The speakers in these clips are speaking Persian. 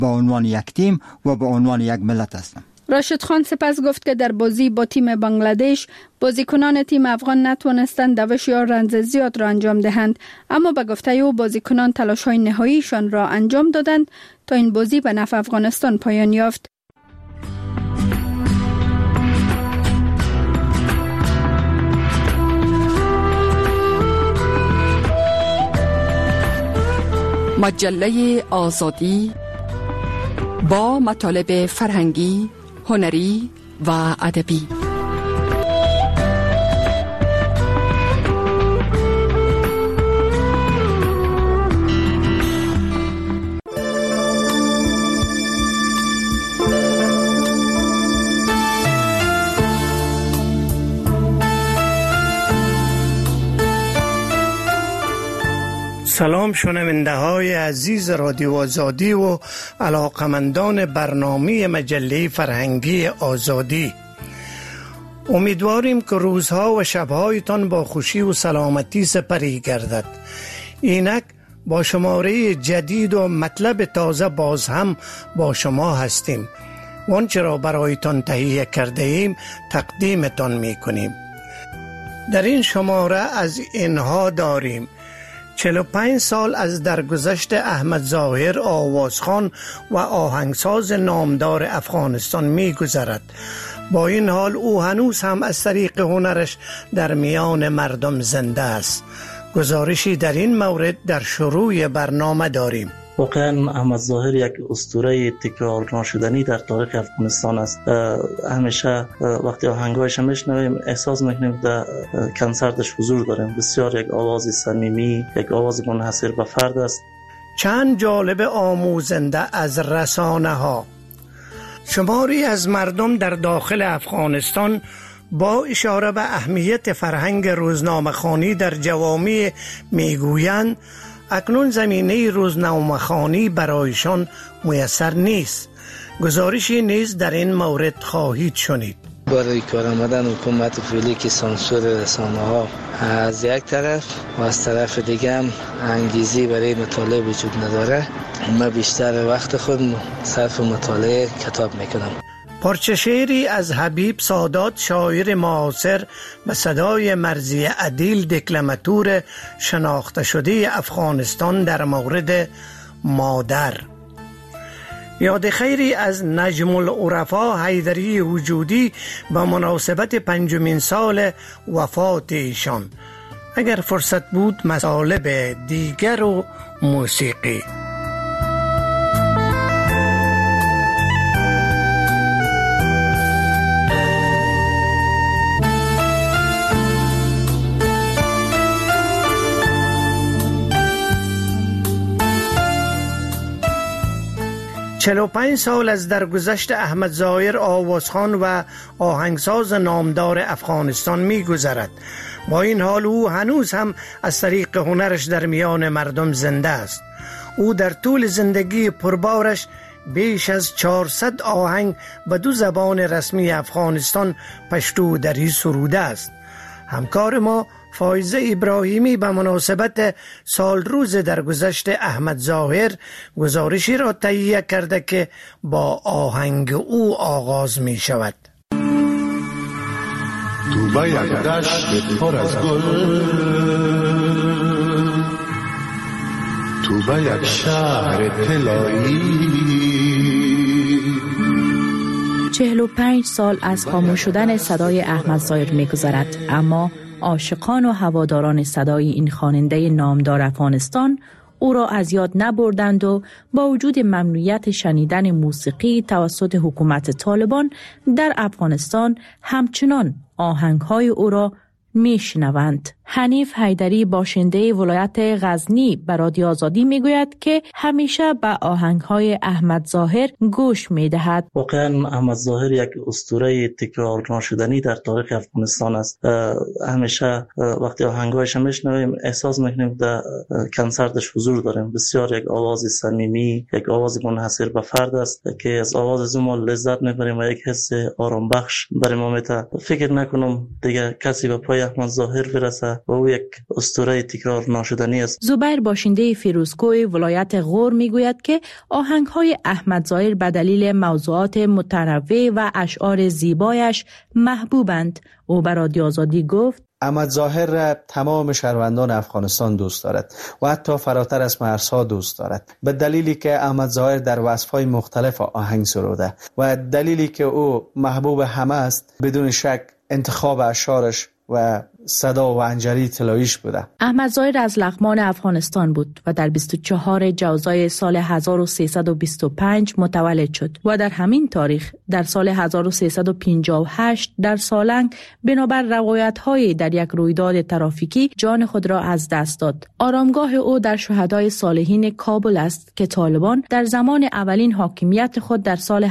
به عنوان یک تیم و به عنوان یک ملت هستم. راشد خان سپس گفت که در بازی با تیم بنگلادش بازیکنان تیم افغان نتوانستند دوش یا رنز زیاد را انجام دهند، اما به گفته او بازیکنان تلاش‌های نهاییشان را انجام دادند تا این بازی به نفع افغانستان پایان یافت. مجله آزادی با مطالب فرهنگی، هنری و ادبی. سلام شنونده های عزیز رادیو آزادی و علاقمندان برنامه مجله فرهنگی آزادی. امیدواریم که روزها و شبهایتان با خوشی و سلامتی سپری گردد. اینک با شماره جدید و مطلب تازه باز هم با شما هستیم و آنچه را برایتان تهیه کرده ایم تقدیمتان می کنیم. در این شماره از اینها داریم: 45 سال از درگذشت احمد ظاهر آوازخوان و آهنگساز نامدار افغانستان می گذرد. با این حال او هنوز هم از طریق هنرش در میان مردم زنده است. گزارشی در این مورد در شروع برنامه داریم. واقعا احمد ظاهر یک اسطوره تکرار نشدنی در تاریخ افغانستان است. همیشه وقتی آهنگایش میشنویم احساس میکنیم در کنسرتش حضور داریم. بسیار یک آواز صمیمی، یک آواز منحصر به فرد است. چند جالب آموزنده از رسانه ها. شماری از مردم در داخل افغانستان با اشاره به اهمیت فرهنگ روزنامه‌خوانی در جوامع میگویند اکنون زمینه روزنامه‌خوانی برایشان میسر نیست. گزارشی نیز در این مورد خواهید شنید. برای کار آمدن حکومت فعلی که سانسور رسانه ها از یک طرف و از طرف دیگه هم انگیزی برای مطالعه وجود نداره، من بیشتر وقت خود صرف مطالعه کتاب میکنم. پارچه شعری از حبیب سادات، شاعر معاصر به صدای مرزی عدیل، دکلماتور شناخته شده افغانستان در مورد مادر. یاد خیری از نجم العرفا حیدری وجودی به مناسبت 5مین سال وفات ایشان. اگر فرصت بود مطالب دیگر و موسیقی. 45 سال از درگذشت احمد ظاهر آوازخوان و آهنگساز نامدار افغانستان می گذرد. با این حال او هنوز هم از طریق هنرش در میان مردم زنده است. او در طول زندگی پربارش بیش از 400 آهنگ به 2 زبان رسمی افغانستان، پشتو و دری سروده است. همکار ما فایزه ابراهیمی به مناسبت سال روز درگذشت احمد ظاهر گزارشی را تهیه کرده که با آهنگ او آغاز می شود. تو با یک دشت پر از گل، تو با یک شهر طلایی، 45 سال از خاموش شدن صدای احمد ظاهر می گذرد، اما عاشقان و هواداران صدای این خواننده نامدار افغانستان او را از یاد نبردند و با وجود ممنوعیت شنیدن موسیقی توسط حکومت طالبان در افغانستان همچنان آهنگ‌های او را میشنوند. حنیف حیدری باشنده ولایت غزنی به رادیو آزادی میگوید که همیشه به آهنگ‌های احمد ظاهر گوش میدهد. واقعا احمد ظاهر یک اسطوره تکرار نشدنی در تاریخ افغانستان است. همیشه وقتی آهنگایش میشنویم احساس میکنیم در کنسرتش حضور داریم. بسیار یک آواز صمیمی، یک آواز منحصر به فرد است که از آواز ما لذت میبریم و یک حس آرام بخش برای ما میده. فکر نکنم دیگه کسی به پای آقای احمد ظاهر برسه و او یک اسطوره تکرار ناشدنی است. زبیر باشنده فیروزکوه ولایت غور میگوید که آهنگ‌های احمد ظاهر به دلیل موضوعات متنوع و اشعار زیبایش محبوبند. او به رادیو آزادی گفت احمد ظاهر را تمام شهروندان افغانستان دوست دارد و حتی فراتر از مرزها دوست دارد، به دلیلی که احمد ظاهر در وصف‌های مختلف آهنگ سروده و دلیلی که او محبوب همه است. بدون شک انتخاب اشعارش و صدا و انجری طلاییش بوده. احمد ظاهر از لغمان افغانستان بود و در 24 جوزای سال 1325 متولد شد و در همین تاریخ در سال 1358 در سالنگ بنابر روایت‌های در یک رویداد ترافیکی جان خود را از دست داد. آرامگاه او در شهدای صالحین کابل است که طالبان در زمان اولین حاکمیت خود در سال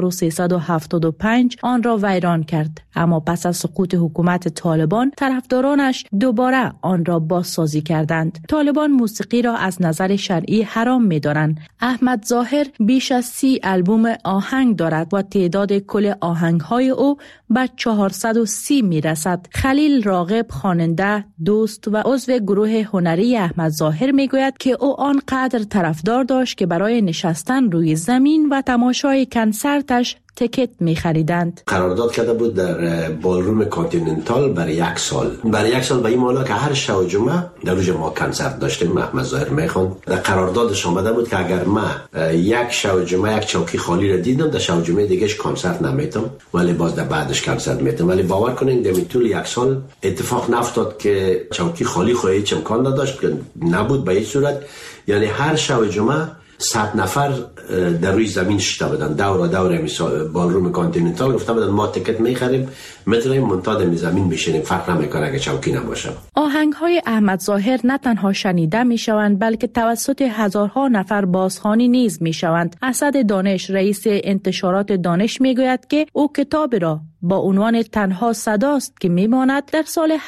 1375 آن را ویران کرد، اما پس از سقوط حکومت طالبان طرفدارانش دوباره آن را بازسازی کردند. طالبان موسیقی را از نظر شرعی حرام می‌دارند. احمد ظاهر بیش از 30 آلبوم آهنگ دارد و تعداد کل آهنگ‌های او به 430 می‌رسد. خلیل راغب خواننده، دوست و عضو گروه هنری احمد ظاهر می‌گوید که او آنقدر طرفدار داشت که برای نشستن روی زمین و تماشای کنسرتش تکت می خریدند. قرارداد کرده بود در بالروم کانتیننتال برای یک سال به این معنی که هر شب و جمعه در روز ما کنسرت داشتیم. احمد ظاهر میخوند در قراردادش آمده بود که اگر من یک شب و جمعه یک چوکی خالی را دیدم، در شب و جمعه دیگهش کنسرت نمیتم، ولی باز در بعدش کنسرت میتم. ولی باور کنین در طول یک سال اتفاق نفتاد که چوکی خالی خواهی هیچ امکان نداشت که نبود به هیچ صورت. یعنی هر شب و جمعه 100 نفر در روی زمین شده بودن، دور بالروم کانتیننتال گفته بودن ما تکت میخریم میتونیم منتاد زمین بشینیم، فرق نمیکنه اگه چوکی نباشه. آهنگ‌های احمد ظاهر نه تنها شنیده میشوند بلکه توسط هزارها نفر بازخوانی نیز میشوند. اسد دانش رئیس انتشارات دانش میگوید که او کتاب را با عنوان تنها صداست که میماند در سال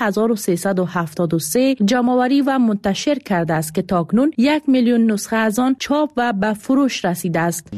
1373 جمع‌آوری و منتشر کرده است که تاکنون 1 میلیون نسخه از آن چاپ و به فروش رسیده است.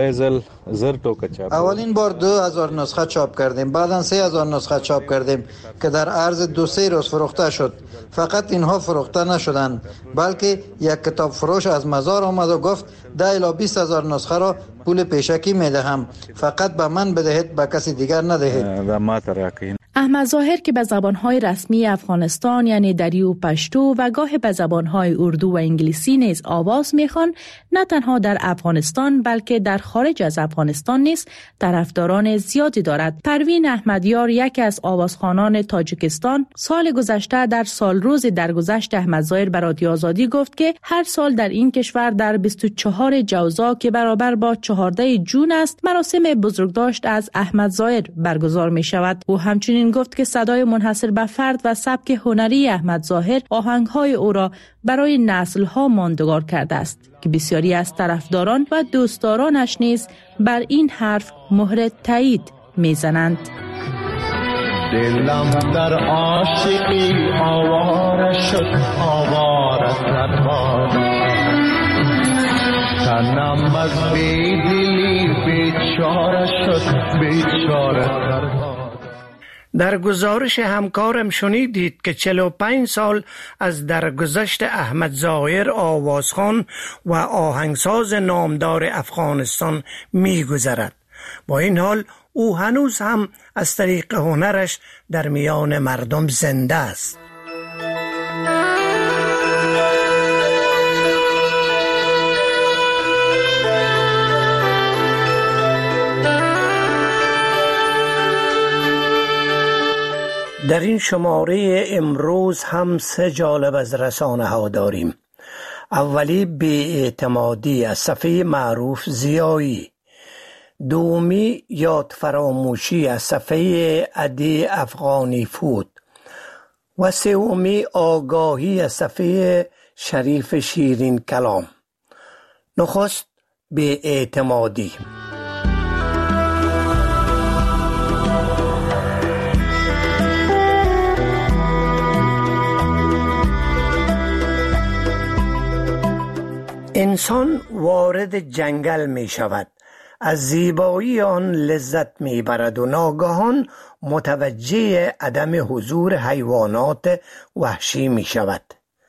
اولین بار 2000 نسخه چاپ کردیم، بعداً 3000 نسخه چاپ کردیم که در عرض 2-3 روز فروخته شد. فقط اینها فروخته نشدند، بلکه یک کتاب فروش از مزار آمد و گفت 10 الی 20 هزار نسخه را پول پیشکی میدهم، فقط به من بدهید، به کسی دیگر ندهید. احمد ظاهر که به زبانهای رسمی افغانستان یعنی دری و پشتو و گاه به زبانهای اردو و انگلیسی نیز آواز میخوان، نه تنها در افغانستان بلکه در خارج از افغانستان نیز طرفداران زیادی دارد. پروین احمدیار یکی از آوازخوانان تاجیکستان سال گذشته در سالروز درگذشت احمد ظاهر به رادیو آزادی گفت که هر سال در این کشور در 24 جوزا که برابر با 14 جون است مراسم بزرگداشت از احمد ظاهر برگزار می شود. او همچنین گفت که صدای منحصر به فرد و سبک هنری احمد ظاهر آهنگ‌های او را برای نسل‌ها ماندگار کرده است که بسیاری از طرفداران و دوستدارانش نیز بر این حرف مهر تایید می‌زنند. دلم در عاشقی آواره شد، آواره در باد، تنم از بیدلی بیچاره شد، بیچاره در باد. در گزارش همکارم شنیدید که 45 سال از درگذشت احمد ظاهر آوازخوان و آهنگساز نامدار افغانستان می‌گذرد. با این حال او هنوز هم از طریق هنرش در میان مردم زنده است. در این شماره امروز هم 3 جالب از رسانه ها داریم. اولی بی‌اعتمادی از صفحه معروف زیایی، دومی یاد فراموشی از صفحه عدی افغانی فود و سومی آگاهی از صفحه شریف شیرین کلام. نخست بی‌اعتمادی. انسان وارد جنگل می شود از زیبایی آن لذت میبرد و ناگهان متوجه عدم حضور حیوانات وحشی می شود.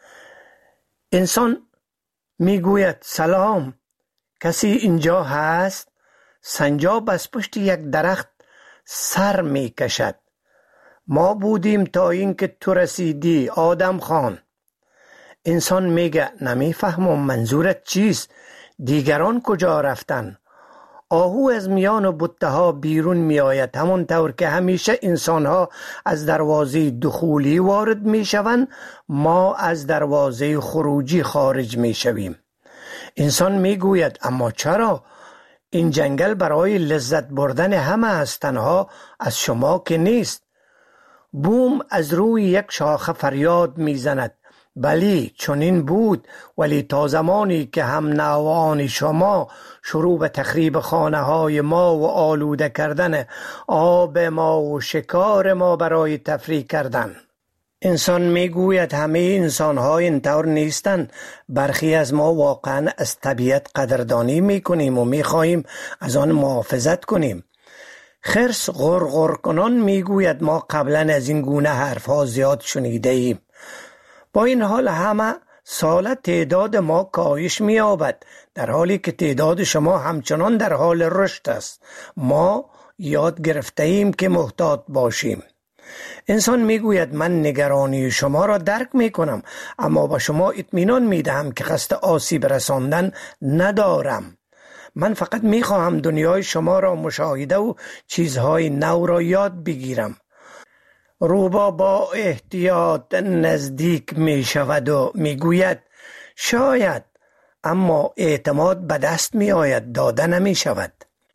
انسان میگوید سلام، کسی اینجا هست؟ سنجاب از پشت یک درخت سر می کشد. ما بودیم تا اینکه تو رسیدی آدم خان. انسان میگه نمیفهمم منظورت چیست؟ دیگران کجا رفتن؟ آهو از میان بوته ها بیرون می آید، همانطور که همیشه انسان ها از دروازه دخولی وارد می شوند، ما از دروازه خروجی خارج می شویم. انسان می گوید اما چرا؟ این جنگل برای لذت بردن همه است، تنها از شما که نیست. بوم از روی یک شاخه فریاد می زند. بلی چنین بود، ولی تا زمانی که هم نوعان شما شروع به تخریب خانه های ما و آلوده کردن آب ما و شکار ما برای تفریح کردن. انسان میگوید همه انسان ها اینطور نیستند. برخی از ما واقعا از طبیعت قدردانی میکنیم و میخواهیم از آن محافظت کنیم. خرس غرغر کنان میگوید ما قبلا از این گونه حرف ها زیاد شنیده ایم. با این حال همه سال تعداد ما کاهش می‌یابد، در حالی که تعداد شما همچنان در حال رشد است. ما یاد گرفته ایم که محتاط باشیم. انسان میگوید من نگرانی شما را درک میکنم، اما با شما اطمینان میدهم که قصد آسیب رساندن ندارم. من فقط میخواهم دنیای شما را مشاهده و چیزهای نو را یاد بگیرم. روبا با احتیاط نزدیک می شود و می گوید شاید، اما اعتماد به دست می آید، داده نمی شود.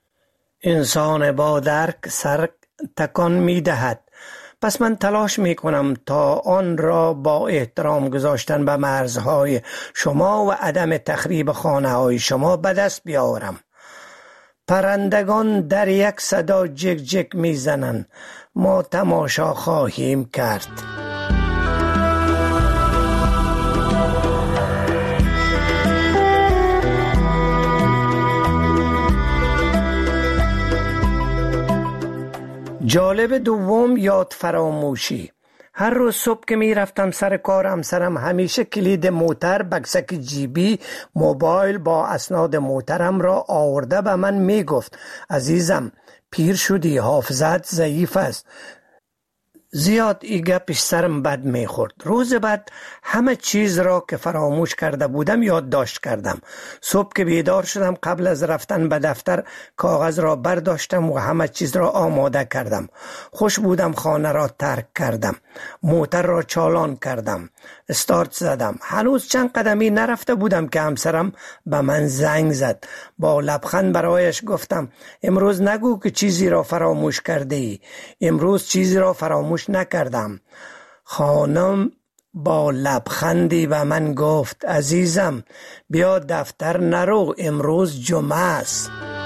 انسان با درک سر تکان می دهد. پس من تلاش می کنم تا آن را با احترام گذاشتن به مرزهای شما و عدم تخریب خانه های شما به دست بیاورم. پرندگان در یک صدا جک جک می زنند. ما تماشا خواهیم کرد. جالب دوم یاد فراموشی. هر روز صبح که می رفتم سر کار، همسرم همیشه کلید موتر، بکسک جیبی، موبایل با اسناد موترم را آورده به من می گفت عزیزم پیر شدی، حافظت ضعیف است. زیاد ای گپش سرم بد می خورد. روز بعد همه چیز را که فراموش کرده بودم یادداشت کردم. صبح که بیدار شدم قبل از رفتن به دفتر کاغذ را برداشتم و همه چیز را آماده کردم. خوش بودم خانه را ترک کردم. موتر را چالان کردم. استارت زدم. هنوز چند قدمی نرفته بودم که همسرم به من زنگ زد. با لبخند برایش گفتم امروز نگو که چیزی را فراموش کرده ای. امروز چیزی را فراموش نکردم. خانم با لبخندی به من گفت عزیزم بیا دفتر نرو، امروز جمعه است.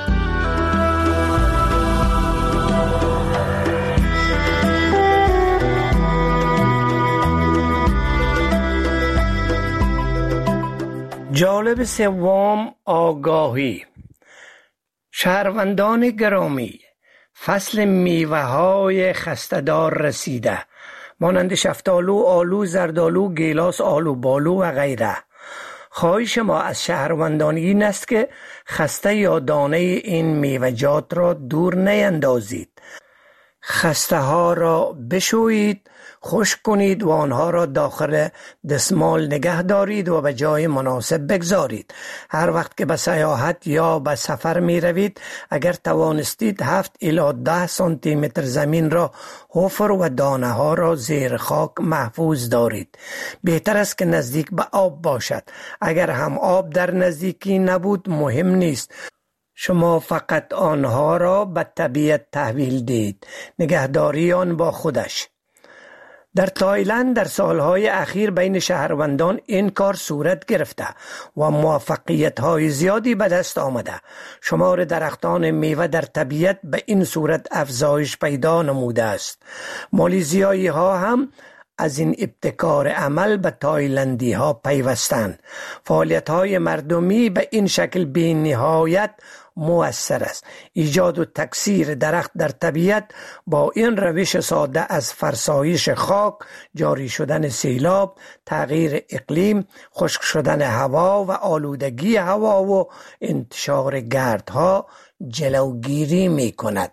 جالب سوم آگاهی. شهروندان گرامی، فصل میوه های خسته‌دار رسیده، مانند شفتالو، آلو، زردالو، گیلاس، آلو بالو و غیره. خواهش ما از شهروندان این است که خسته یا دانه این میوه‌جات را دور نیندازید. خسته ها را بشویید، خشک کنید و آنها را داخل دستمال نگه دارید و به جای مناسب بگذارید. هر وقت که به سیاحت یا به سفر می روید، اگر توانستید 7 الی 10 سانتی متر زمین را حفر و دانه ها را زیر خاک محفوظ دارید. بهتر است که نزدیک به آب باشد. اگر هم آب در نزدیکی نبود مهم نیست، شما فقط آنها را به طبیعت تحویل دید. نگهداری آن با خودش. در تایلند در سالهای اخیر بین شهروندان این کار صورت گرفته و موفقیت‌های زیادی به دست آمده. شمار درختان میوه در طبیعت به این صورت افزایش پیدا نموده است. مالیزیایی ها هم از این ابتکار عمل به تایلندی ها پیوستند. فعالیت های مردمی به این شکل بی نهایت مؤثر است. ایجاد و تکثیر درخت در طبیعت با این روش ساده از فرسایش خاک، جاری شدن سیلاب، تغییر اقلیم، خشک شدن هوا و آلودگی هوا و انتشار گردها جلوگیری می کند.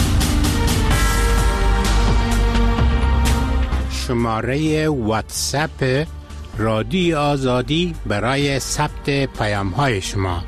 شماره واتساپ رادیو آزادی برای ثبت پیام های شما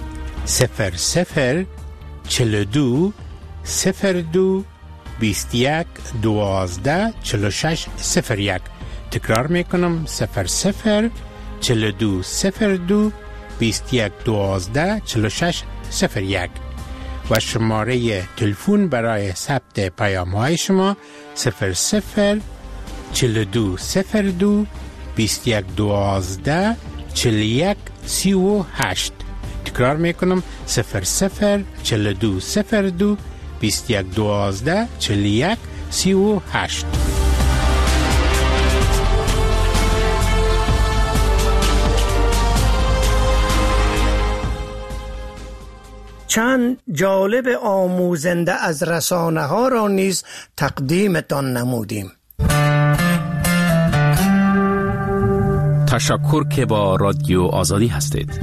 00 42 02 21 12 46 01. تکرار میکنم 00 42 02 21 12 46 01 و شماره تلفن برای ثبت پیام های شما 00 42 02 21 12 41 38. تکرار میکنم 00 42 02 21 12 41 38. چند جالب آموزنده از رسانه ها را نیز تقدیمتان نمودیم. تشکر که با رادیو آزادی هستید.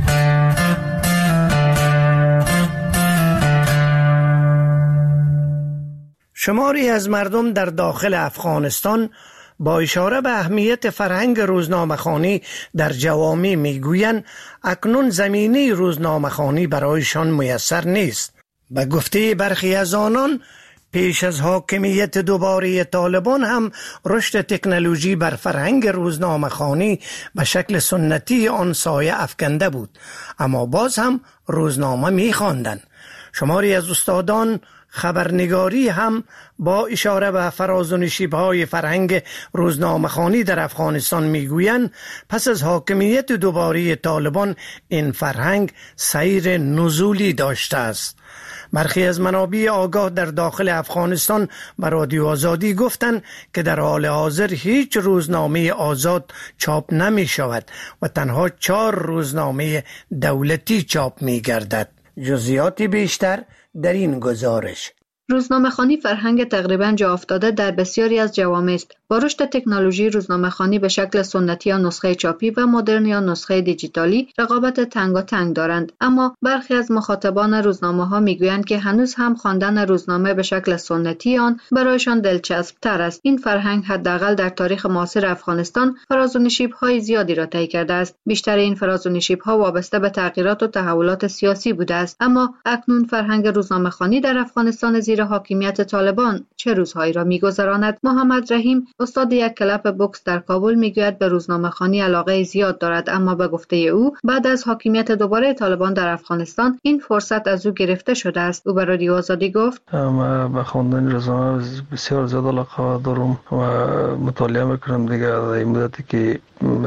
شماری از مردم در داخل افغانستان با اشاره به اهمیت فرهنگ روزنامه‌خوانی در جوامع میگویند اکنون زمینه روزنامه‌خوانی برایشان میسر نیست. به گفته برخی از آنان پیش از حاکمیت دوباره طالبان هم رشد تکنولوژی بر فرهنگ روزنامه‌خوانی به شکل سنتی آن سایه افکنده بود، اما باز هم روزنامه می‌خواندند. شماری از استادان خبرنگاری هم با اشاره به فراز و نشیب‌های فرهنگ روزنامه‌خوانی در افغانستان میگویند پس از حاکمیت دوباره طالبان این فرهنگ سیر نزولی داشته است. برخی از منابع آگاه در داخل افغانستان به رادیو آزادی گفتند که در حال حاضر هیچ روزنامه آزاد چاپ نمی شود و تنها 4 روزنامه دولتی چاپ می گردد. جزئیاتی بیشتر در این گزارش. روزنامه‌خوانی فرهنگ تقریباً جا افتاده در بسیاری از جوامع است. با رشد تکنولوژی روزنامه‌خوانی به شکل سنتی یا نسخه چاپی و مدرن یا نسخه دیجیتالی رقابت تنگاتنگ دارند، اما برخی از مخاطبان روزنامه‌ها میگویند که هنوز هم خواندن روزنامه به شکل سنتی آن برایشان دلچسب تر است. این فرهنگ حداقل در تاریخ معاصر افغانستان فراز و نشیب‌های زیادی را طی کرده است. بیشتر این فراز و نشیب‌ها وابسته به تغییرات و تحولات سیاسی بوده است، اما اکنون فرهنگ روزنامه‌خوانی در افغانستان زیر حاکمیت طالبان چه روزهایی را می‌گذراند؟ محمد رحیم استاد یک کلب بوکس در کابل میگوید به روزنامه‌خوانی علاقه زیاد دارد، اما به گفته او بعد از حاکمیت دوباره طالبان در افغانستان این فرصت از او گرفته شده است. او به رادیو آزادی گفت من به خواندن روزنامه بسیار زیاد علاقه دارم و مطالعه میکنم دیگه. در این مدتی که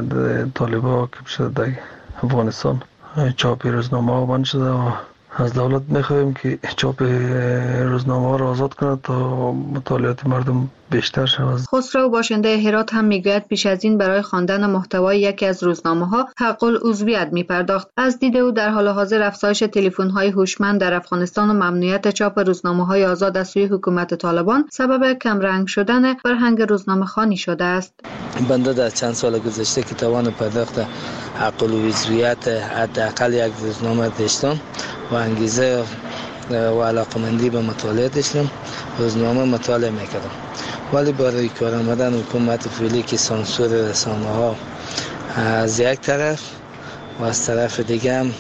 طالبان که شده در افغانستان چاپ روزنامه ها بند شده و از دولت میخواهیم که چاپ روزنامه ها را آزاد کند تا مطالعات مردم بیشتر شود. خسرو باشنده هرات هم میگوید پیش از این برای خواندن محتوای یکی از روزنامه ها حق العضویت میپرداخت. از دید او در حال حاضر افزایش تلفن های هوشمند در افغانستان و ممنوعیت چاپ روزنامه های آزاد از سوی حکومت طالبان سبب کمرنگ شدن فرهنگ روزنامه خوانی شده است. بنده در چند سال گذشته که توان پرداخت حق العضویت حداقل یک روزنامه داشتم و انگیزه و علاقمندی به مطالعه داشتم، روزنامه مطالعه میکردم، ولی برای کار آمدن حکومت فعلی که سانسور رسانه ها از یک طرف و از طرف دیگه هم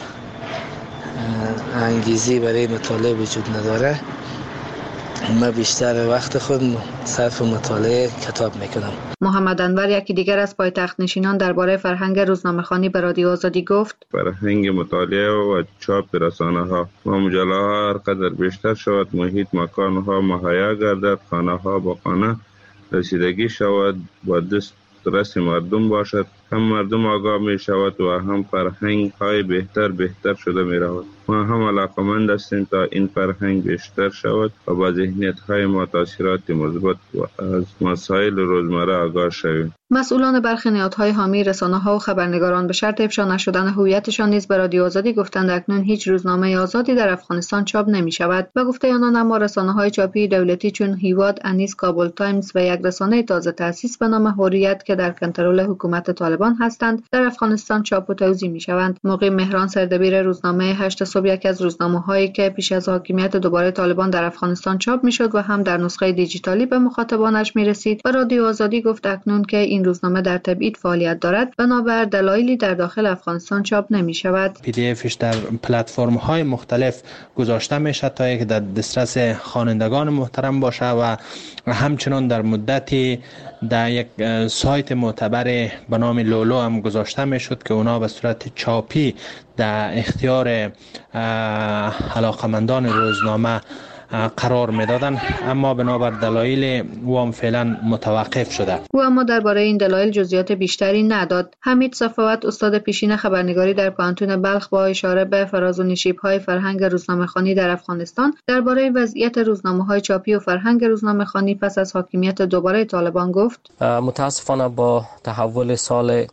انگیزی برای مطالعه وجود نداره، من بیشتر وقت خود صرف مطالعه کتاب میکنم. محمد انور یکی دیگر از پایتخت نشینان درباره فرهنگ روزنامه‌خوانی به رادیو آزادی گفت فرهنگ مطالعه و چاپ رسانه ها و مجله ها هر قدر بیشتر شود، محیط مکان ها مهیا گردد، خانه ها با خانه رسیدگی شود، با دسترس مردم باشد، هم مردم آگاه می شود و هم فرهنگ های بهتر شده می رود. ما هم علاقمند هستیم تا این فرهنگ بیشتر شود و با ذهنیت های ما تاثیرات مثبت و از مسائل روزمره آگاه شویم. مسئولان برخی نهادهای حامی رسانه‌ها و خبرنگاران به شرط افشا نشدن هویتشان نیز به رادیو آزادی گفتند اکنون هیچ روزنامه آزادی در افغانستان چاپ نمی‌شود. و گفته آنان اما رسانه‌های چاپی دولتی چون هیواد، انیس، کابل تایمز و یک رسانه تازه تأسیس به نام حریت که در کنترل حکومت طالبان هستند در افغانستان چاپ و توزیع می‌شوند. مقیم مهران سردبیر روزنامه 8 صبح یکی از روزنامه‌هایی که پیش از حاکمیت دوباره طالبان در افغانستان چاپ می‌شد و هم در نسخه دیجیتالی به مخاطبانش می‌رسید و رادیو آزادی گفت اکنون که این روزنامه در تبعید فعالیت دارد بنابر دلایلی در داخل افغانستان چاپ نمی شود. PDF در پلتفرم های مختلف گذاشته می شود تا اینکه در دسترس خوانندگان محترم باشه و همچنان در مدتی در یک سایت معتبر به نام لولو هم گذاشته می شد که اونا به صورت چاپی در اختیار علاقمندان روزنامه قرار میدادن، اما بنابر دلایل او هم فعلا متوقف شده. او اما درباره این دلایل جزئیات بیشتری نداد. حمید صفوت استاد پیشین خبرنگاری در پانتون بلخ با اشاره به فراز و نشیب‌های فرهنگ روزنامه‌خوانی در افغانستان درباره وضعیت روزنامه‌های چاپی و فرهنگ روزنامه‌خوانی پس از حاکمیت دوباره طالبان گفت: متاسفانه با تحول سال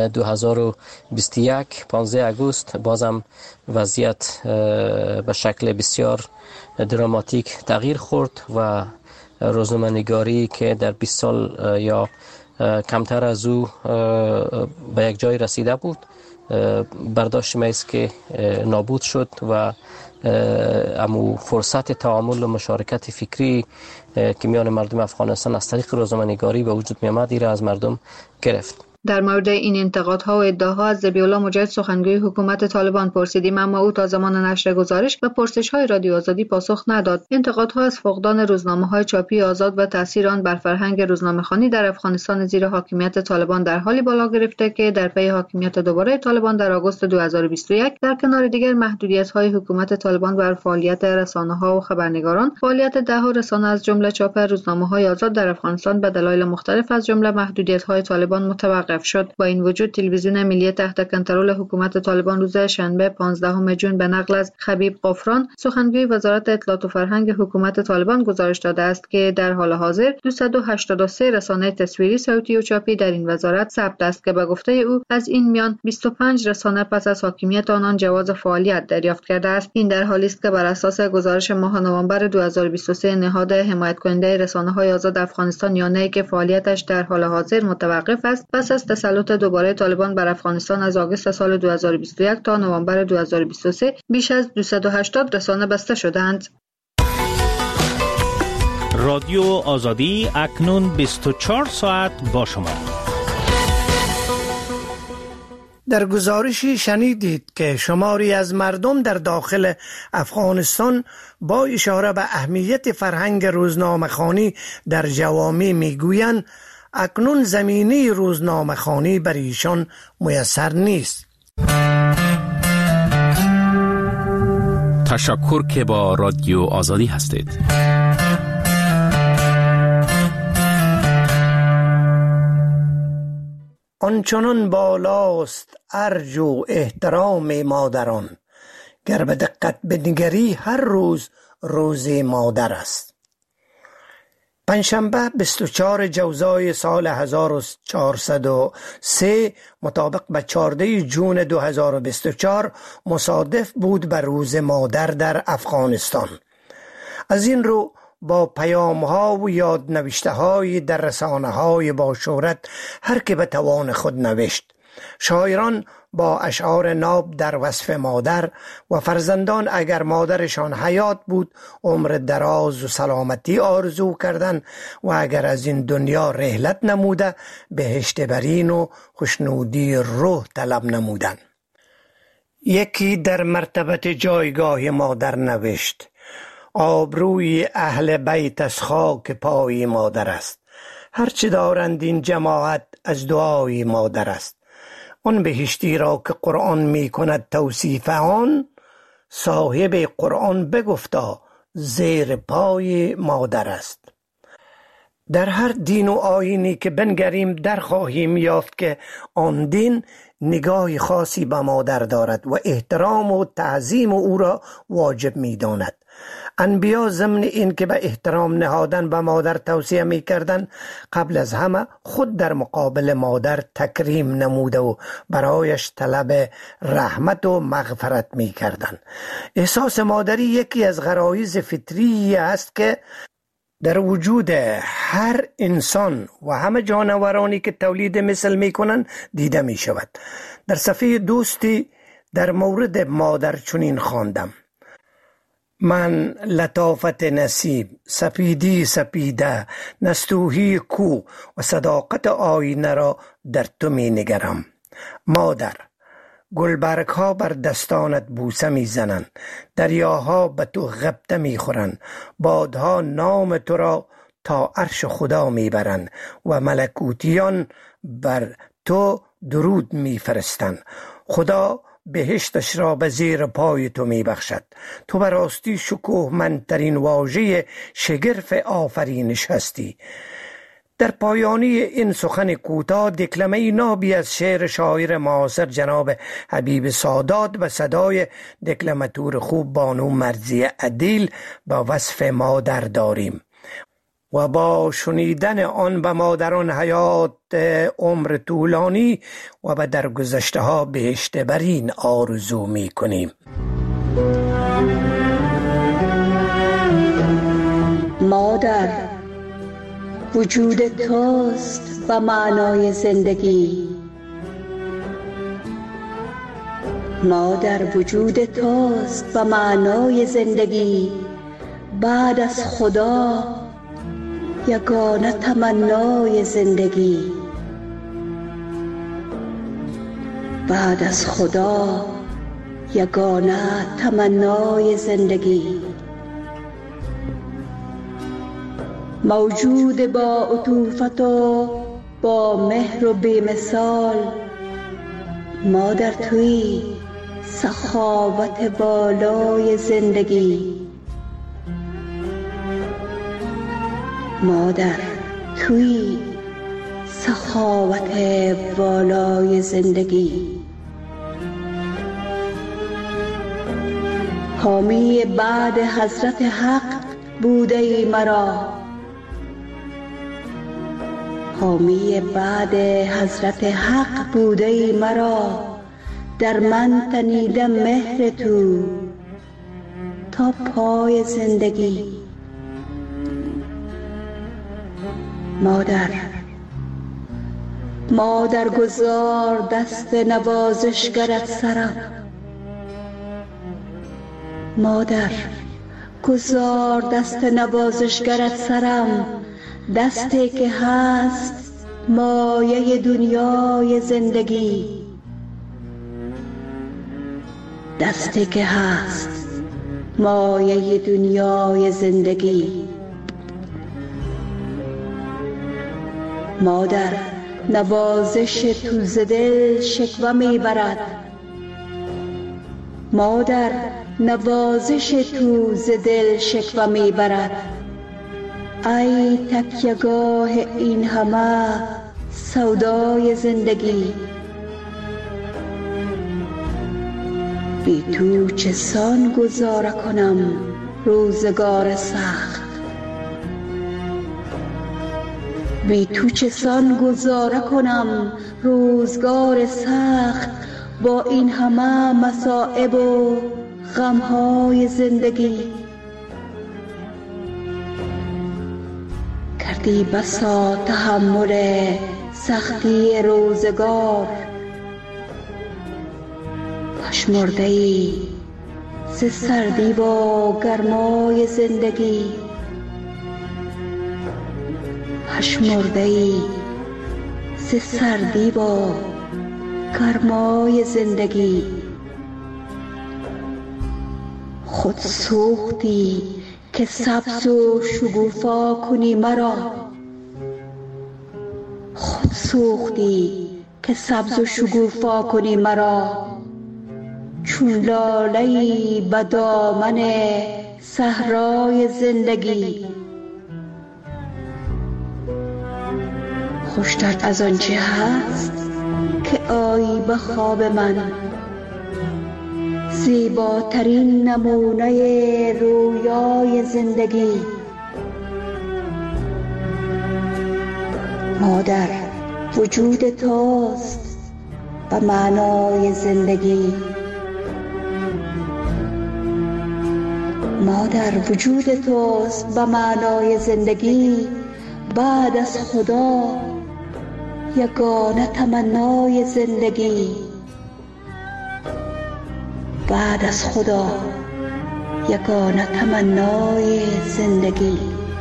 2021 15 اگست بازم وضعیت به شکل بسیار دراماتیک تغییر خورد و روزنامه‌نگاری که در 20 سال یا کمتر از او به یک جای رسیده بود برداشت ما است که نابود شد و امو فرصت تعامل و مشارکت فکری که میان مردم افغانستان از طریق روزنامه‌نگاری به وجود می آمد را از مردم گرفت. در مورد این انتقادها و ادعاها از ذبیح‌الله مجاهد سخنگوی حکومت طالبان پرسیدیم، اما او تا زمان نشر گزارش و پرسش‌های رادیو آزادی پاسخ نداد. انتقادها از فقدان روزنامه‌های چاپی آزاد و تاثیر آن بر فرهنگ روزنامه‌خوانی در افغانستان زیر حاکمیت طالبان در حالی بالا گرفته که در پی حاکمیت دوباره طالبان در آگوست 2021 در کنار دیگر محدودیت‌های حکومت طالبان بر فعالیت رسانه‌ها و خبرنگاران، فعالیت ده‌ها رسانه از جمله چاپ روزنامه‌های آزاد در افغانستان به دلایل مختلف از جمله محدودیت‌های طالبان متوقف شد. با این وجود تلویزیون ملی تحت کنترل حکومت طالبان روز شنبه 15 جون به نقل از خبیب قفران سخنگوی وزارت اطلاعات و فرهنگ حکومت طالبان گزارش داده است که در حال حاضر 283 رسانه تصویری، صوتی و چاپی در این وزارت ثبت است که به گفته او از این میان 25 رسانه پس از حاکمیت آنان جواز فعالیت دریافت کرده است. این در حالی است که بر اساس گزارش ماه نوامبر 2023 نهاد حمایت کننده رسانه‌های آزاد افغانستان یانه که فعالیتش در حال حاضر متوقف است، پس از تسلط دوباره طالبان بر افغانستان از آگوست سال 2021 تا نوامبر 2023 بیش از 280 رسانه بسته شدند. رادیو آزادی اکنون 24 ساعت با شما. در گزارشی شنیدید که شماری از مردم در داخل افغانستان با اشاره به اهمیت فرهنگ روزنامه‌خوانی در جوامع میگویند اکنون زمینه روزنامه‌خوانی بر ایشان میسر نیست. تشکر که با رادیو آزادی هستید. آنچنان بالاست ارج و احترام مادران، گر به دقت بنگری هر روز روز مادر است. پنجشنبه 24 جوزای سال 1403 مطابق به 14 جون 2024 مصادف بود به روز مادر در افغانستان. از این رو با پیام‌ها و یادنوشته‌های در رسانه‌های با شهرت هر که به توان خود نوشت. شاعران با اشعار ناب در وصف مادر و فرزندان اگر مادرشان حیات بود عمر دراز و سلامتی آرزو کردند و اگر از این دنیا رحلت نموده بهشت برین و خوشنودی روح طلب نمودند. یکی در مرتبت جایگاه مادر نوشت: آبروی اهل بیت از خاک پای مادر است، هرچه دارند این جماعت از دعای مادر است. آن بهشتی را که قرآن می کند توصیف آن، صاحب قرآن بگفتا زیر پای مادر است. در هر دین و آیینی که بنگریم در خواهیم یافت که آن دین نگاه خاصی به مادر دارد و احترام و تعظیم او را واجب می داند. انبیا ضمن این که به احترام نهادن به مادر توصیه می کردن، قبل از همه خود در مقابل مادر تکریم نموده و برایش طلب رحمت و مغفرت می کردن. احساس مادری یکی از غرایز فطری است که در وجود هر انسان و همه جانورانی که تولید مثل می کنند دیده می شود. در صفحه دوستی در مورد مادر چنین خواندم: من لطافت نصیب، سپیدی سپیده، نستوهی کو و صداقت آینه را در تو می نگرم. مادر، گلبرگ ها بر دستانت بوسه می زنند، دریاها به تو غبطه می خورند، بادها نام تو را تا عرش خدا می برند و ملکوتیان بر تو درود می فرستند. خدا بهشتش را به زیر پای تو می بخشد. تو به راستی شکوهمندترین واژه شگرف آفرینش هستی. در پایانی این سخن کوتاه دکلمه نابی از شعر شاعر معاصر جناب حبیب سادات به صدای دکلماتور خوب بانو مرضیه عدیل با وصف مادر داریم و با شنیدن آن به مادران حیات، عمر طولانی و به درگذشته ها بهشت برین آرزو می کنیم. مادر، وجود توست و معنای زندگی. مادر، وجود توست و معنای زندگی. بعد از خدا یگانه تمنای زندگی. بعد از خدا یگانه تمنای زندگی. موجود با عطوفت و با مهر و بی‌مثال، مادر توی سخاوت بالای زندگی. مادر توی سخاوت بالای زندگی. حامی بعد حضرت حق بوده ای مرا. حامی بعد حضرت حق بوده ای مرا. در من تنیدم مهر تو تا پای زندگی. مادر گذار دست نوازشگرت سرم. مادر گذار دست نوازشگرت سرم. دستی که هست مایه دنیای زندگی. دستی که هست مایه دنیای زندگی. مادر، نوازش تو ز دل شکوه میبرد. مادر، نوازش تو ز دل شکوه میبرد. ای تکیه‌گاه این همه سودای زندگی. بی تو چسان گذاره کنم روزگار سخت. بی تو چسان گذاره کنم روزگار سخت. با این همه مصائب و غمهای زندگی. کردی بسا تحمل سختی روزگار. پشمرده ای ز سردی با گرمای زندگی. پشمرده ای ز سردی با گرمای زندگی. خود سوختی که سبز و شگوفا کنی مرا. خود سوختی که سبز و شگوفا کنی مرا. چون لاله‌ای به دامن صحرای زندگی. خوشتر از آنچه هست که آیی به خواب من، زیباترین نمونه رویای زندگی. مادر وجود توست و معنای زندگی. مادر وجود توست و معنای زندگی. بعد از خدا یگانه تمنای زندگی. بعد از خدا یگانه تمنای زندگی.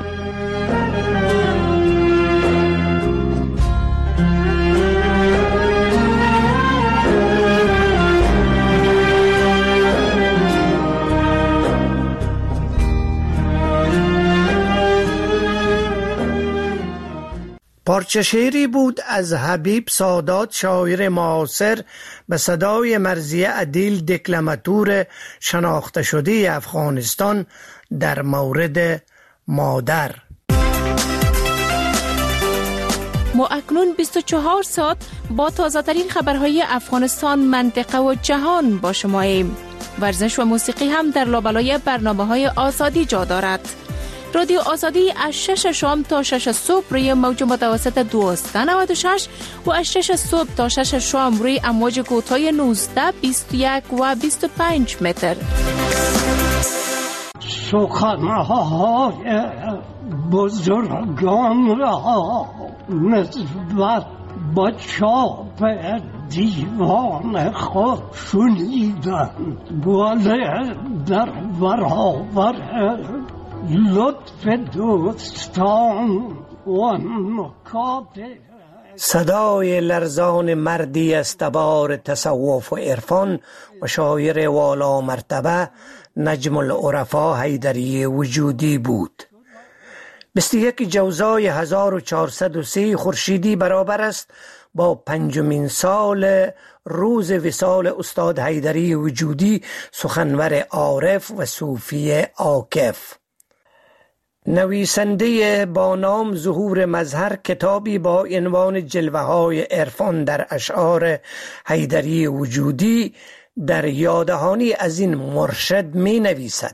پارچه شعری بود از حبیب سادات، شاعر معاصر، به صدای مرضیه عدیل، دکلماتور شناخته شده افغانستان در مورد مادر. ما اکنون 24 ساعت با تازه‌ترین خبرهای افغانستان، منطقه و جهان با شماییم. ورزش و موسیقی هم در لابلای برنامه‌های آزادی جا دارد. رادیو آزادی از 6 شام تا 6 صبح روی موج متوسط 1296 و از 6 صبح تا 6 شام روی امواج کوتاه 19، 21 و 25 متر. سخنهای بزرگان را نسبت با چاپ دیوان خود شنیدند، ولی در برابر لطف دوستان و نکات صدای لرزان مردی از تبار تصوف و عرفان و شاعر والا مرتبه نجم العرفا حیدری وجودی بود. 21 جوزای 1403 خورشیدی برابر است با 5مین سال روز وصال استاد حیدری وجودی، سخنور عارف و صوفی عاکف. نویسنده با نام ظهور مظهر کتابی با عنوان جلوه های عرفان در اشعار حیدری وجودی در یاددهانی از این مرشد می نویسد: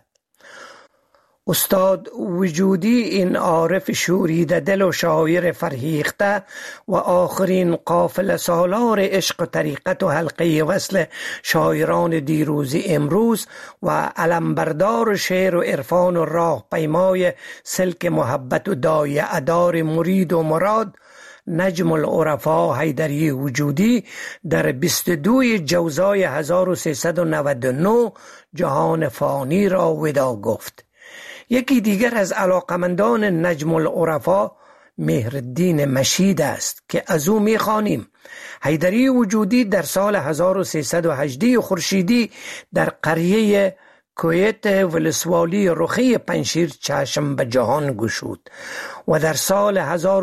استاد وجودی این عارف شوریده دل و شاعر فرهیخته و آخرین قافله سالار عشق و طریقت و حلقه وصل شاعران دیروزی امروز و علمبردار شعر و عرفان و راه پیمای سلک محبت و دایه ادار مرید و مراد، نجم العرفا حیدری وجودی در 22 جوزای 1399 جهان فانی را وداع گفت. یکی دیگر از علاقمندان نجم العرفا مهرالدین مشید است که از او می‌خوانیم: حیدری وجودی در سال 1318 خورشیدی در قریه کویت ولسوالی رخی پنشیر چشم به جهان گشود و در سال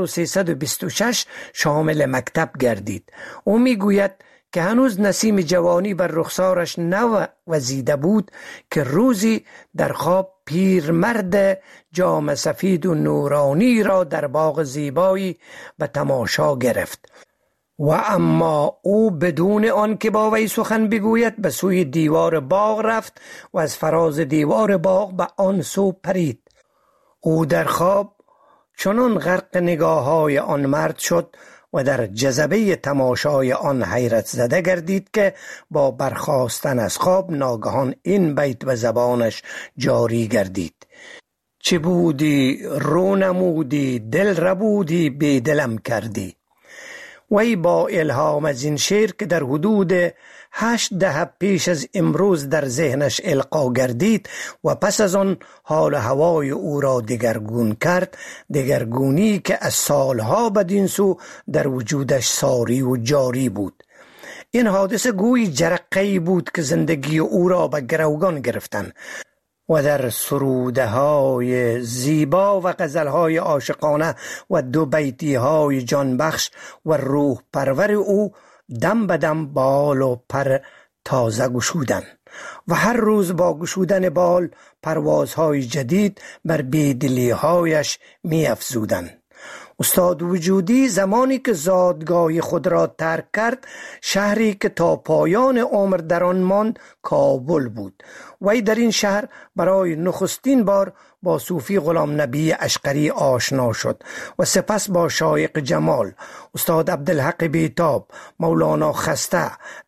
1326 شامل مکتب گردید. او میگوید که هنوز نسیم جوانی بر رخسارش نوزیده بود که روزی در خواب پیرمرد جام سفید و نورانی را در باغ زیبایی به تماشا گرفت و اما او بدون آن که با وی سخن بگوید به سوی دیوار باغ رفت و از فراز دیوار باغ به آن سو پرید. او در خواب چنان غرق نگاه‌های آن مرد شد و در جذبه تماشای آن حیرت زده گردید که با برخاستن از خواب ناگهان این بیت به زبانش جاری گردید: چه بودی رو نمودی دل ربودی بی دلم کردی. وی با الهام از این شعر که در حدود 8 دهه پیش از امروز در ذهنش القا گردید و پس از آن حال و هوای او را دگرگون کرد، دگرگونی که از سالها بدین سو در وجودش ساری و جاری بود. این حادثه گویی جرقه‌ای بود که زندگی او را به گروگان گرفتن و در سروده های زیبا و غزل های عاشقانه و 2 بیتی های جانبخش و روح پرور او دم به دم بال و پر تازه گشودن و هر روز با گشودن بال پروازهای جدید بر بیدلی هایش می افزودن استاد وجودی زمانی که زادگاه خود را ترک کرد، شهری که تا پایان عمر در آن ماند کابل بود. وی در این شهر برای نخستین بار با صوفی غلام نبی اشقری آشنا شد و سپس با شایق جمال، استاد عبدالحق بیتاب، مولانا خسته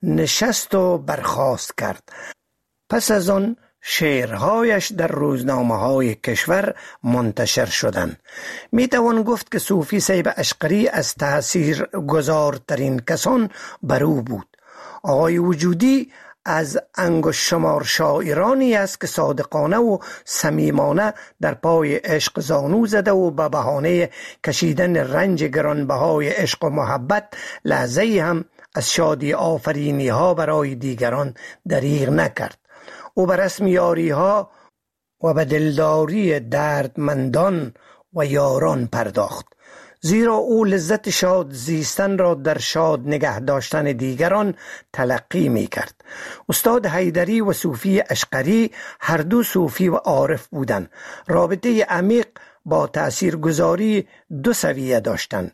نشست و برخاست کرد. پس از آن شعرهایش در روزنامه‌های کشور منتشر شدند. می توان گفت که صوفی صیب اشقری از تأثیر گذارترین کسان بر او بود. آقای وجودی از انگشت شمار شاعرانی است که صادقانه و صمیمانه در پای عشق زانو زده و به بهانه کشیدن رنج گرانبهای عشق و محبت لحظه‌ای هم از شادی آفرینی ها برای دیگران دریغ نکرد. او به رسم یاری ها و به دلداری دردمندان و یاران پرداخت، زیرا او لذت شاد زیستن را در شاد نگه داشتن دیگران تلقی می کرد. استاد حیدری و صوفی اشقری هر دو صوفی و عارف بودند. رابطه عمیق با تأثیرگذاری دو سویه داشتند.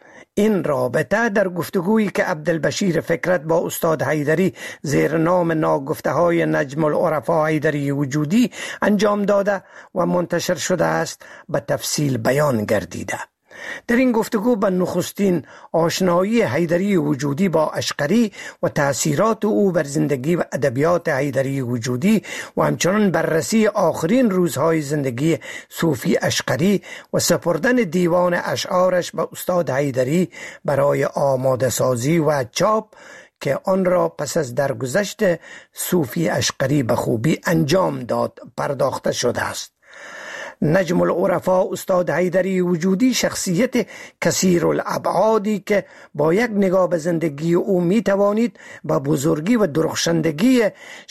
این رابطه در گفتگویی که عبدالبشیر فکرت با استاد حیدری زیر نام ناگفته‌های نجم العرفا حیدری وجودی انجام داده و منتشر شده است به تفصیل بیان گردیده. در این گفتگو به نخستین آشنایی حیدری وجودی با اشقری و تأثیرات او بر زندگی و ادبیات حیدری وجودی و همچنان بررسی آخرین روزهای زندگی صوفی اشقری و سپردن دیوان اشعارش به استاد حیدری برای آماده سازی و چاپ که آن را پس از درگذشت صوفی اشقری به خوبی انجام داد پرداخته شده است. نجم العرفا استاد حیدری وجودی شخصیت کثیر الابعادی که با یک نگاه به زندگی او می توانید با بزرگی و درخشندگی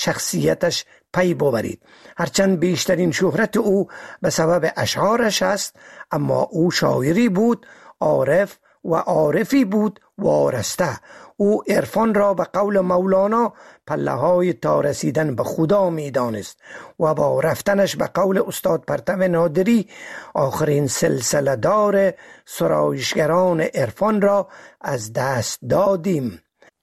شخصیتش پی ببرید. هرچند بیشترین شهرت او به سبب اشعارش است، اما او شاعری بود، عارف و عارفی بود وارسته. او عرفان را به قول مولانا پله‌های تا رسیدن به خدا می دانست و با رفتنش به قول استاد پرتو نادری آخرین سلسله دار سرایشگران عرفان را از دست دادیم.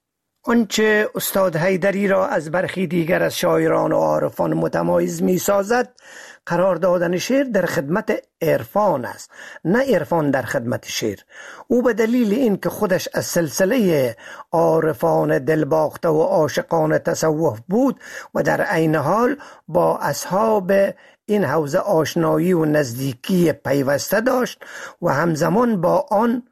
آنچه استاد حیدری را از برخی دیگر از شاعران و عارفان متمایز می سازد قرار دادن شعر در خدمت عرفان است، نه عرفان در خدمت شعر. او به دلیل این که خودش از سلسله عارفان دلباخته و عاشقان تصوف بود و در عین حال با اصحاب این حوزه آشنایی و نزدیکی پیوسته داشت و همزمان با آن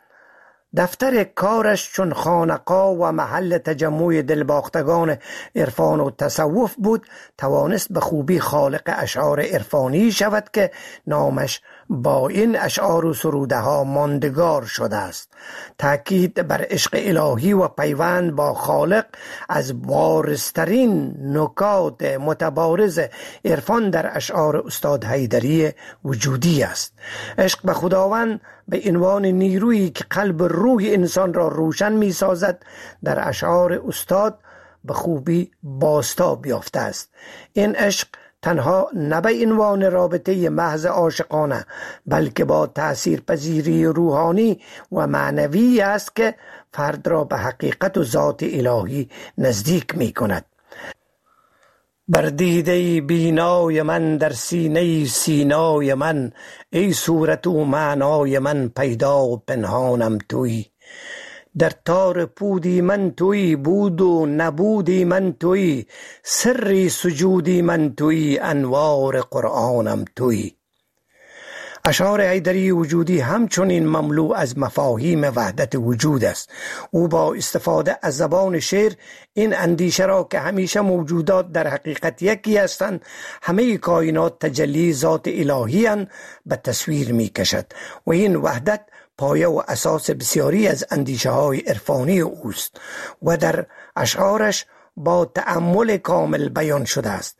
دفتر کارش چون خانقاه و محل تجمع دلباختگان عرفان و تصوف بود، توانست به خوبی خالق اشعار عرفانی شود که نامش با این اشعار و سروده ها ماندگار شده است. تأکید بر عشق الهی و پیوند با خالق از بارزترین نکات متبارز عرفان در اشعار استاد حیدری وجودی است. عشق به خداوند به عنوان نیرویی که قلب روح انسان را روشن می سازد در اشعار استاد به خوبی بازتاب یافته است. این عشق تنها نه به عنوان رابطه محض عاشقانه بلکه با تأثیر پذیری روحانی و معنوی است که فرد را به حقیقت و ذات الهی نزدیک می کند. بر دیده بینای من در سینه سینای من، ای صورت و معنای من پیدا و پنهانم تویی. در تار پودی من تویی، بود و نبودی من تویی، سری سجودی من تویی، انوار قرآنم تویی. اشعار حیدری وجودی همچنین مملو از مفاهیم وحدت وجود است. او با استفاده از زبان شعر این اندیشه را که همیشه موجودات در حقیقت یکی هستند، همه کائنات تجلی ذات الهی اند، به تصویر می کشد و این وحدت پایه و اساس بسیاری از اندیشه های عرفانی اوست و در اشعارش با تأمل کامل بیان شده است.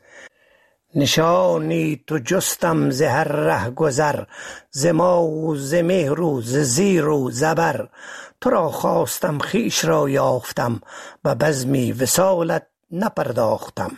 نشانی تو جستم ز هر ره گذر، ز ما و ز مهر و ز زیر و زبر، تو را خواستم خویش را یافتم، به بزمی وصالت نپرداختم.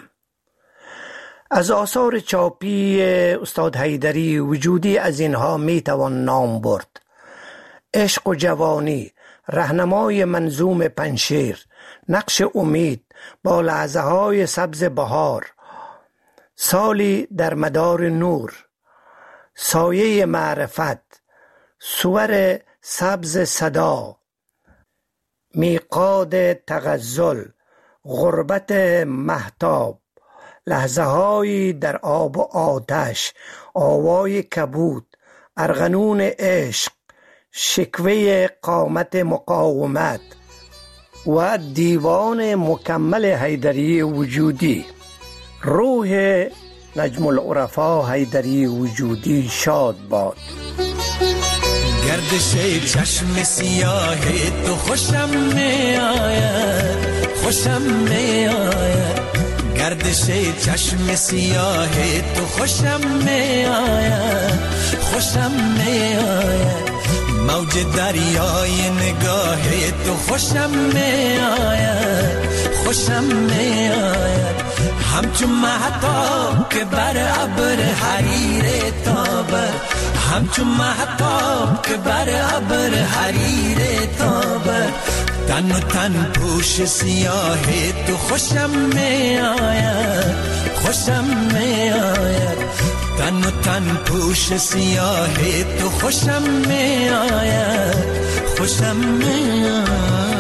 از آثار چاپی استاد حیدری وجودی از اینها می توان نام برد: عشق و جوانی، رهنمای منظوم پنشیر، نقش امید با لحظه های سبز بهار، سالی در مدار نور، سایه معرفت، صور سبز صدا، میقات تغزل، غربت مهتاب، لحظه هایی در آب و آتش، آوای کبود، ارغنون عشق، شکوه قامت مقاومت و دیوان مکمل حیدری وجودی. روح نجم العرفا حیدری وجودی شاد باد. گردش چشم سیاه تو خوشم می آید، خوشم می آید. گردش چشم سیاه تو خوشم می آید، خوشم می آید. موج دریای نگاه تو خوشم می آید، خوشم می آید. همچون مهتاب که بر ابر حریر تابد، همچون مهتاب که بر ابر حریر تابد. تن و تن پوش سیاه تو خوشم می آید، خوشم می آید. تن و تن پوش سیاه تو خوشم می آید، خوشم می آید.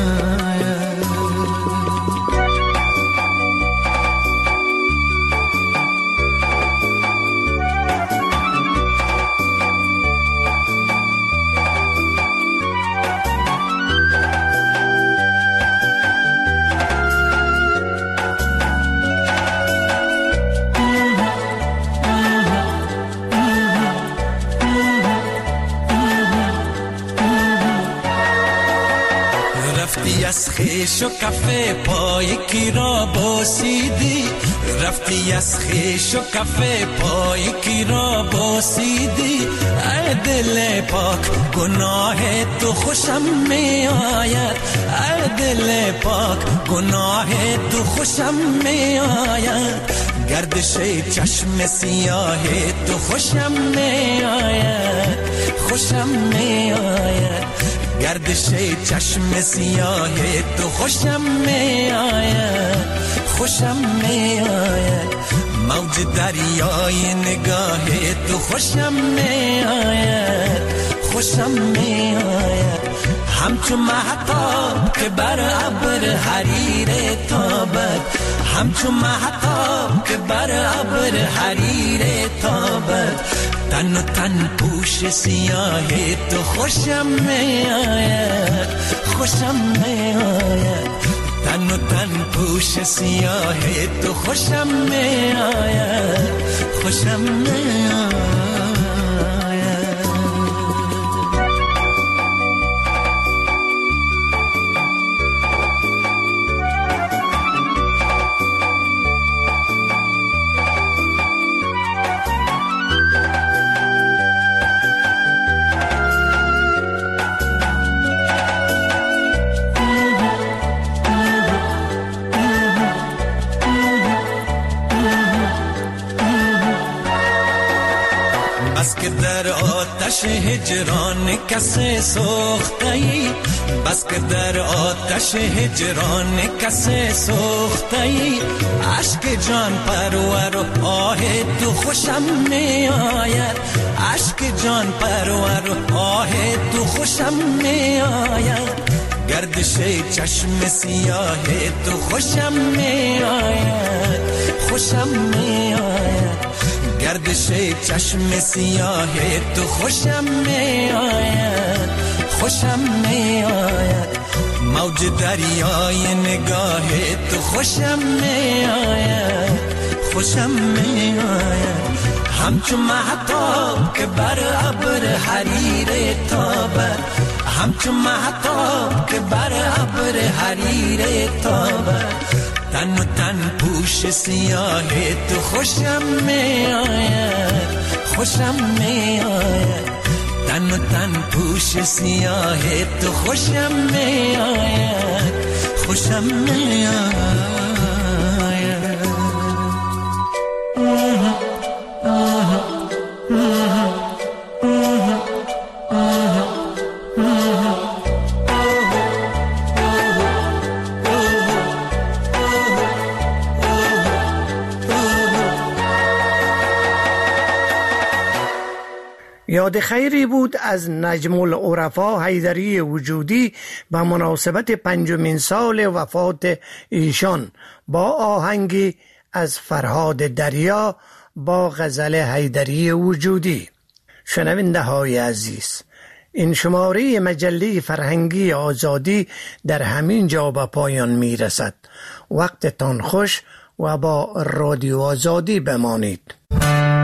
از خیش و کفه پای کی را بوسیدی، رفتی از خیش و کفه پای کی را بوسیدی. ای دل پاک گناه تو خوشم می آید، ای دل پاک گناه تو خوشم می آید. گردش چشم سیاه تو خوشم می آید، خوشم می آید. گردش چشم سیاه تو خوشم می آید، خوشم می آید. موج دریای نگاه تو خوشم می آید، خوشم می آید. همچون مهتاب که بر ابر حریر تابد، همچون مهتاب که بر ابر حریر تابد. تن و تن پوش سیاه تو خوشم می آید، خوشم می آید. تن و تن پوش سیاه تو خوشم می آید، خوشم می آید. بس که در آتش هجران کسی سوخته‌ای، بس که در آتش هجران کسی سوخته‌ای. عشق جان پرور و آه تو خوشم می آید، عشق جان پرور و آه تو خوشم می آید. گردش چشم سیاه تو خوشم می آید، خوشم می آید. گردش چشم سیاه تو خوشم می آید، خوشم می آید. موج دریای نگاه تو خوشم می آید، خوشم می آید. همچون مهتاب که بر ابر حریر تابد، همچون مهتاب که بر ابر حریر تابد. تن و تن پوش سیاه تو خوشم می آید، خوشم می آید. تن و تن پوش سیاه تو خوشم می آید، خوشم می آید. یاد خیری بود از نجم العرفا حیدری وجودی به مناسبت 5مین سال وفات ایشان با آهنگی از فرهاد دریا با غزل حیدری وجودی. شنونده های عزیز، این شماره مجله فرهنگی آزادی در همین جا به پایان می رسد. وقتتان خوش و با رادیو آزادی بمانید.